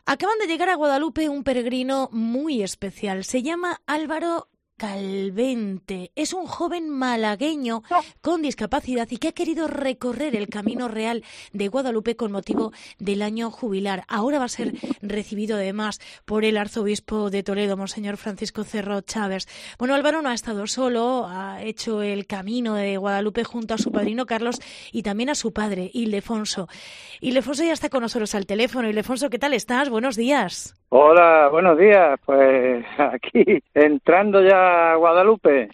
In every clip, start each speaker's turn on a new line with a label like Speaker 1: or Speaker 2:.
Speaker 1: Acaban de llegar a Guadalupe un peregrino muy especial. Se llama Álvaro Calvente. Es un joven malagueño con discapacidad y que ha querido recorrer el Camino Real de Guadalupe con motivo del año jubilar. Ahora va a ser recibido además por el arzobispo de Toledo, Monseñor Francisco Cerro Chávez. Bueno, Álvaro no ha estado solo, ha hecho el camino de Guadalupe junto a su padrino Carlos y también a su padre, Ildefonso. Ildefonso ya está con nosotros al teléfono. Ildefonso, ¿qué tal estás? Buenos días.
Speaker 2: Hola, buenos días. Pues aquí, entrando ya a Guadalupe.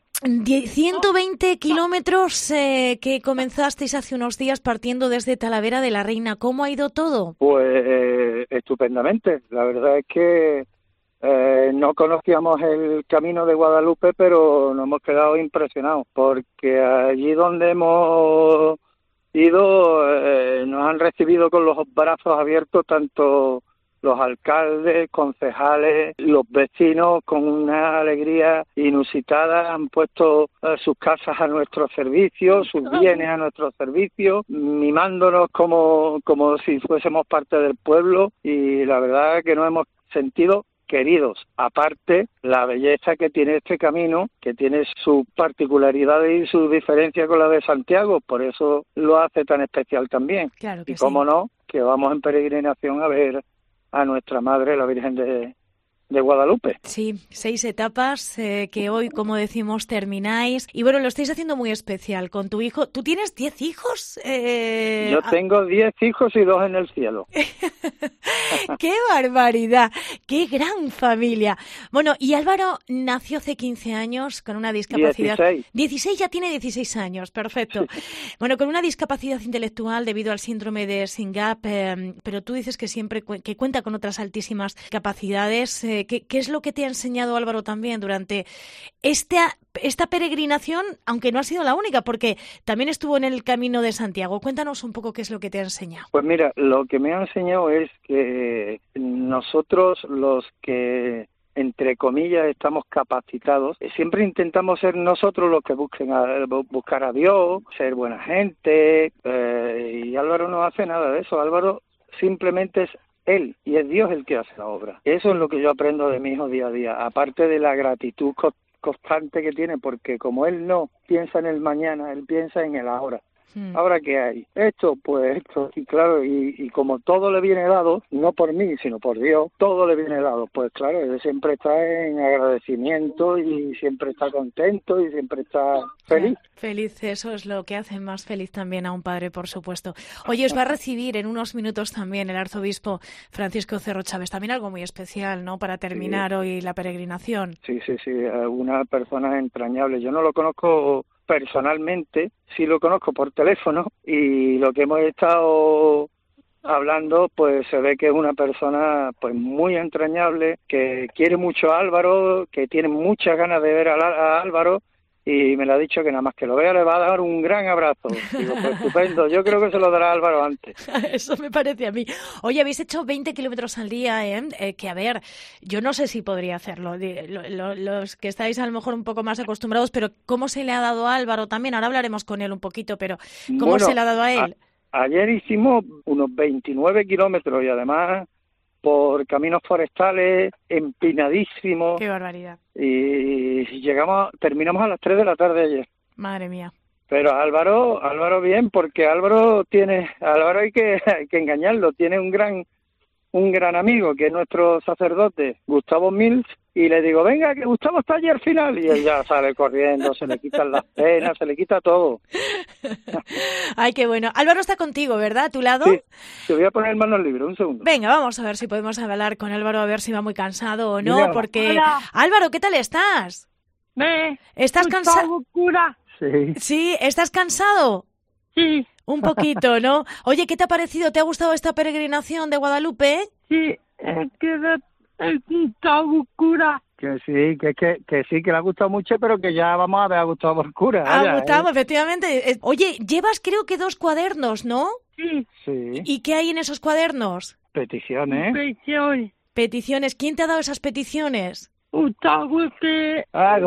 Speaker 1: 120 kilómetros que comenzasteis hace unos días partiendo desde Talavera de la Reina. ¿Cómo ha ido todo?
Speaker 2: Pues estupendamente. La verdad es que no conocíamos el camino de Guadalupe, pero nos hemos quedado impresionados, porque allí donde hemos ido nos han recibido con los brazos abiertos tanto los alcaldes, concejales, los vecinos con una alegría inusitada han puesto sus casas a nuestro servicio, sus bienes a nuestro servicio, mimándonos como si fuésemos parte del pueblo, y la verdad es que nos hemos sentido queridos. Aparte, la belleza que tiene este camino, que tiene sus particularidades y su diferencia con la de Santiago, por eso lo hace tan especial también.
Speaker 1: Claro que
Speaker 2: y cómo
Speaker 1: sí.
Speaker 2: no, que vamos en peregrinación a ver a nuestra Madre, la Virgen de Guadalupe.
Speaker 1: Sí, 6 etapas que hoy, como decimos, termináis. Y bueno, lo estáis haciendo muy especial con tu hijo. ¿Tú tienes 10 hijos?
Speaker 2: Yo tengo 10 hijos y 2 en el cielo.
Speaker 1: ¡Qué barbaridad! ¡Qué gran familia! Bueno, y Álvaro nació hace 15 años con una discapacidad... 16 ya tiene 16 años, perfecto. Bueno, con una discapacidad intelectual debido al síndrome de SYNGAP, pero tú dices que siempre que cuenta con otras altísimas capacidades. ¿Qué es lo que te ha enseñado Álvaro también durante esta peregrinación, aunque no ha sido la única, porque también estuvo en el Camino de Santiago? Cuéntanos un poco qué es lo que te ha enseñado.
Speaker 2: Pues mira, lo que me ha enseñado es que nosotros, los que entre comillas estamos capacitados, siempre intentamos ser nosotros los que buscar a Dios, ser buena gente, y Álvaro no hace nada de eso. Álvaro simplemente es él, y es Dios el que hace la obra. Eso es lo que yo aprendo de mi hijo día a día, aparte de la gratitud constante que tiene, porque como él no piensa en el mañana, él piensa en el ahora. ¿Ahora qué hay? Esto, pues esto, y claro, y como todo le viene dado, no por mí, sino por Dios, todo le viene dado, pues claro, él siempre está en agradecimiento y siempre está contento y siempre está feliz.
Speaker 1: Feliz, eso es lo que hace más feliz también a un padre, por supuesto. Oye, os va a recibir en unos minutos también el arzobispo Francisco Cerro Chávez, también algo muy especial, ¿no?, para terminar hoy la peregrinación.
Speaker 2: Sí, una persona entrañable. Yo no lo conozco personalmente, sí lo conozco por teléfono, y lo que hemos estado hablando, pues se ve que es una persona pues muy entrañable, que quiere mucho a Álvaro, que tiene muchas ganas de ver a Álvaro, y me lo ha dicho que nada más que lo vea le va a dar un gran abrazo. Digo, pues estupendo, yo creo que se lo dará a Álvaro antes.
Speaker 1: Eso me parece a mí. Oye, habéis hecho 20 kilómetros al día, que a ver, yo no sé si podría hacerlo. Los que estáis a lo mejor un poco más acostumbrados, pero ¿cómo se le ha dado a Álvaro también? Ahora hablaremos con él un poquito, pero ¿cómo se le ha dado a él?
Speaker 2: Ayer hicimos unos 29 kilómetros y además por caminos forestales, empinadísimos.
Speaker 1: ¡Qué barbaridad!
Speaker 2: Y terminamos a las 3 de la tarde ayer.
Speaker 1: Madre mía.
Speaker 2: Pero Álvaro bien, porque Álvaro hay que engañarlo, tiene un gran amigo que es nuestro sacerdote, Gustavo Mills, y le digo, venga, que Gustavo está allí al final, y él ya sale corriendo, se le quitan las penas, se le quita todo.
Speaker 1: Ay, qué bueno. Álvaro está contigo, ¿verdad? ¿A tu lado?
Speaker 2: Sí, te voy a poner manos libres, un segundo.
Speaker 1: Venga, vamos a ver si podemos hablar con Álvaro, a ver si va muy cansado o no,
Speaker 2: Mira.
Speaker 1: porque...
Speaker 3: Hola.
Speaker 1: Álvaro, ¿qué tal estás? ¿Estás cansado?
Speaker 2: Sí.
Speaker 1: Sí, ¿estás cansado?
Speaker 3: Sí,
Speaker 1: Un poquito, ¿no? Oye, ¿qué te ha parecido? ¿Te ha gustado esta peregrinación de Guadalupe?
Speaker 3: sí, es que es una locura.
Speaker 2: Que sí, que sí, que le ha gustado mucho, pero que ya vamos a ver a Gustavo por cura.
Speaker 1: Ha gustado, efectivamente. Oye, llevas creo que 2 cuadernos, ¿no?
Speaker 3: Sí,
Speaker 2: Sí,
Speaker 1: ¿Y qué hay en esos cuadernos?
Speaker 2: peticiones.
Speaker 3: presión.
Speaker 1: Peticiones. ¿Quién te ha dado esas peticiones?
Speaker 3: Gustavo que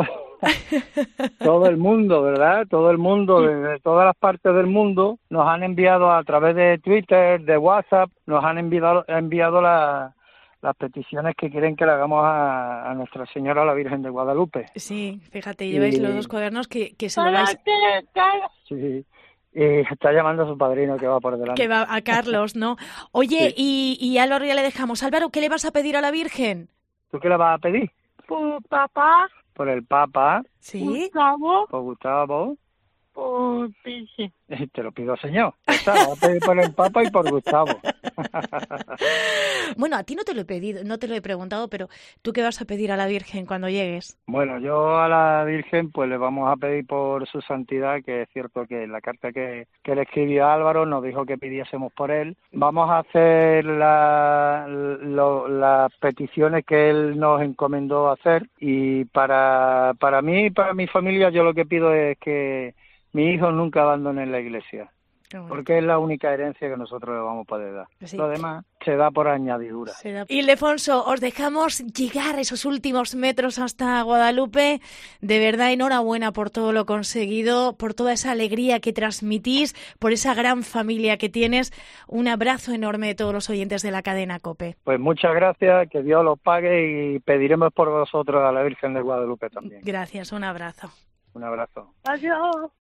Speaker 2: Todo el mundo, ¿verdad? Todo el mundo, desde todas las partes del mundo, nos han enviado a través de Twitter, de WhatsApp, nos han enviado las peticiones que quieren que le hagamos a Nuestra Señora la Virgen de Guadalupe.
Speaker 1: Sí, fíjate, lleváis los dos cuadernos que se lo
Speaker 3: Para
Speaker 1: vais...
Speaker 2: Sí, y está llamando a su padrino que va por delante.
Speaker 1: Que va a Carlos, ¿no? Oye,
Speaker 2: Sí.
Speaker 1: y Álvaro ya le dejamos. Álvaro, ¿qué le vas a pedir a la Virgen?
Speaker 2: ¿Tú qué le vas a pedir?
Speaker 3: por papá,
Speaker 2: Por el Papa,
Speaker 1: ¿Sí?
Speaker 3: Gustavo,
Speaker 2: por Gustavo.
Speaker 3: por Piche.
Speaker 2: Te lo pido, señor. Ya está, voy a pedir por el Papa y por Gustavo.
Speaker 1: Bueno, a ti no te lo he pedido, no te lo he preguntado, pero ¿tú qué vas a pedir a la Virgen cuando llegues?
Speaker 2: Bueno, yo a la Virgen pues le vamos a pedir por su santidad, que es cierto que en la carta que le escribió a Álvaro nos dijo que pidiésemos por él. Vamos a hacer las peticiones que él nos encomendó hacer, y para mí y para mi familia yo lo que pido es que mis hijos nunca abandonen la iglesia,
Speaker 1: Qué bonito.
Speaker 2: porque es la única herencia que nosotros le vamos a poder dar.
Speaker 1: Sí.
Speaker 2: Lo demás se da por añadidura.
Speaker 1: Ildefonso, os dejamos llegar esos últimos metros hasta Guadalupe. De verdad, enhorabuena por todo lo conseguido, por toda esa alegría que transmitís, por esa gran familia que tienes. Un abrazo enorme de todos los oyentes de la cadena COPE.
Speaker 2: Pues muchas gracias, que Dios los pague, y pediremos por vosotros a la Virgen de Guadalupe también.
Speaker 1: Gracias, un abrazo.
Speaker 2: Un abrazo.
Speaker 3: Adiós.